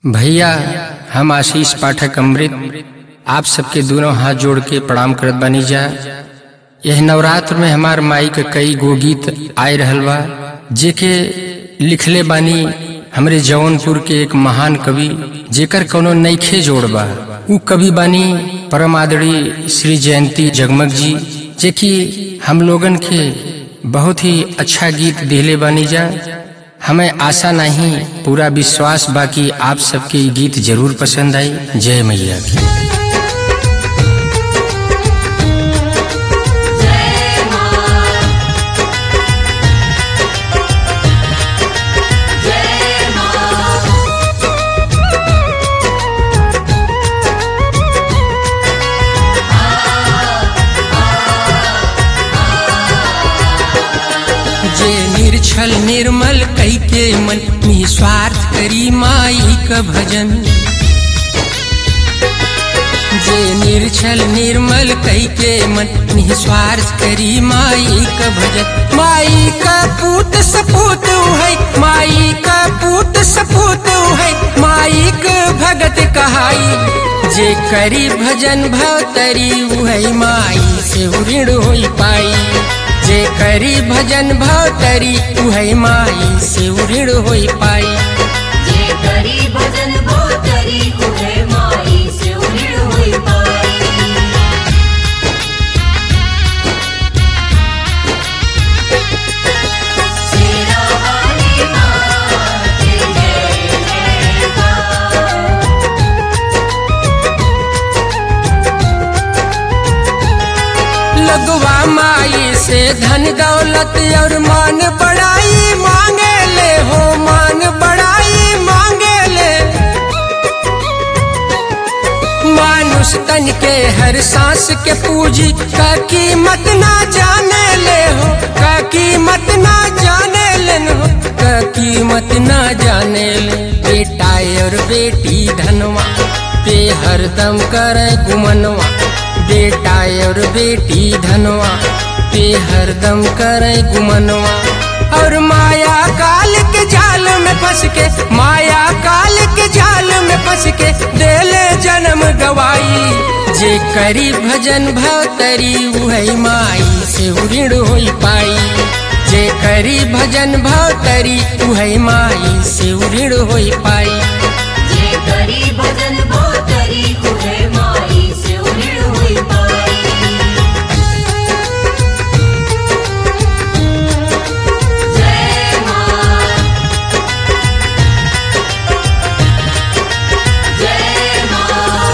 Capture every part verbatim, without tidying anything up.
भैया हम आशीष पाठक अमृत आप सबके दोनों हाथ जोड़ के प्रणाम करत बानी जा। यह नवरात्र में हमार माई के कई गो गीत आए रहल बा जेके लिखले बानी हमरे जौनपुर के एक महान कवि जेकर कोनो नईखे जोड़ बा। उ कवि बानी परम आदरणीय श्री जयंती जगमग जी, जेकि हम लोगन के बहुत ही अच्छा गीत दिले बानी जा। हमें आशा नहीं पूरा विश्वास बाकी आप सबके गीत जरूर पसंद आई। जय मैया की। जे निर्छल निर्मल कई के मन निस्वार्थ करी माई का भजन, जे निर्छल निर्मल कई के मन निस्वार्थ करी माई का भजन। माई का पूत सपूत है, माई का पूत सपूत है, माई का भगत कहाई। जे करी भजन भवतरी है माई से ऋण होई पाई। जे करी भजन भवतरी उहै माई से ऋण होई पाई। जे करी भजन भवतरी उहै माई से ऋण होई पाई। शेरा वाली माँ के जय जयकार। लगवा माई से धन दौलत और मान बढ़ाई मांगे ले हो, मान बढ़ाई मांगे ले। मानुष तन के हर सांस के पूजी का कीमत ना जाने ले हो, का कीमत ना जाने ले हो, का कीमत ना जाने ले। बेटा और बेटी धनवा पे हरदम करे गुमनवा, बेटा और बेटी धनवा पे हरदम करे गुमनवा। और माया काल के जाल में फंस के, माया काल के जाल में फंस के देले जन्म गवाई। जे करी भजन भवतरी उहै माई से ऋण होई पाई। जे करी भजन भवतरी उहै माई से ऋण होई पाई। जे करी भजन भवतरी उहै माई से ऋण होई पाई। जय माँ, जय माँ।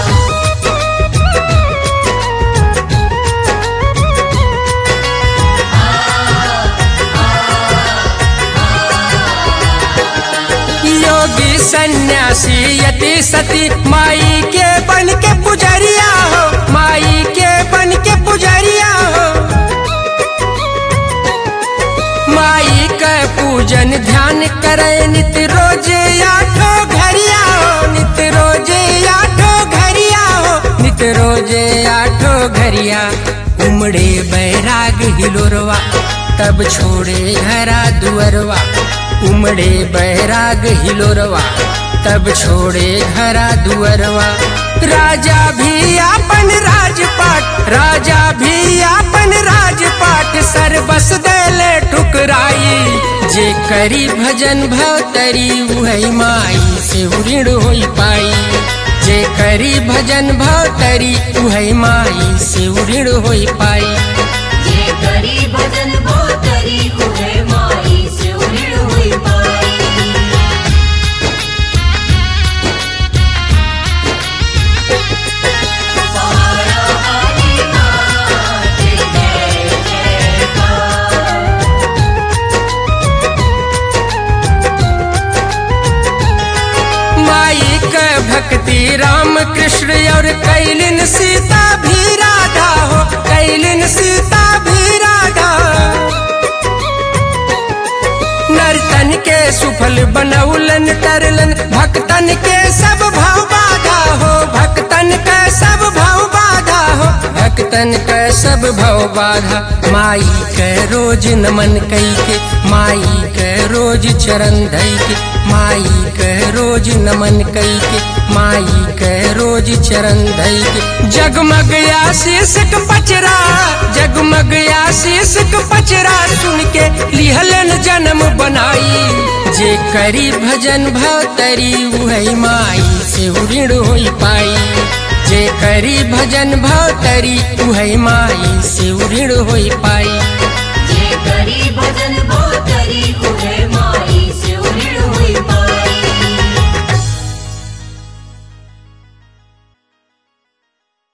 योगी सन्यासी यति सती माई के बन के पुजरिया हो, माई के बन के पुजरिया हो। माई का पूजन ध्यान करे नित रोजे आठो घरिया हो, नित रोजे आठो घरिया हो, नित रोजे आठो घरिया। उमड़े बैराग हिलोरवा तब छोड़े घरा दुअरवा, उमड़े बैराग हिलोरवा तब छोड़े घरा दुअरवा। राजा भी आपन राजपाट, राजा भी आपन राजपाट सर्वस देले ठुकराई। जे करी भजन भवतरी उहै माई से ऋण होई पाई। जे करी भजन भवतरी उहै माई से ऋण होई पाई। जे करी भजन भवतरी उहै माई से ऋण होई पाई। शेरा वाली माँ के जय जयकार। माई का भक्ति राम कृष्ण और कैलिन सीता भी राधा हो, कैलिन सीता भी राधा। नर्तन के सुफल बनौलन तरलन भक्तन के सब भाव बाधा हो, भक्तन का सब भाव बाधा हो, भक्तन भगतन का सब भव बाधा। माई के रोज नमन कई के, माई के रोज चरण धई के, माई के रोज नमन कई के, माई के रोज चरण धई के। जगमग आशीष क पचरा, जगमग आशीष क पचरा सुन के लिहलन जन्म बनाई। जे करी भजन भव तरी उहै माई से ऋण होई पाई। जे करी भजन भव तरी उहै माई से ऋण होई पाई। जे करी भजन भो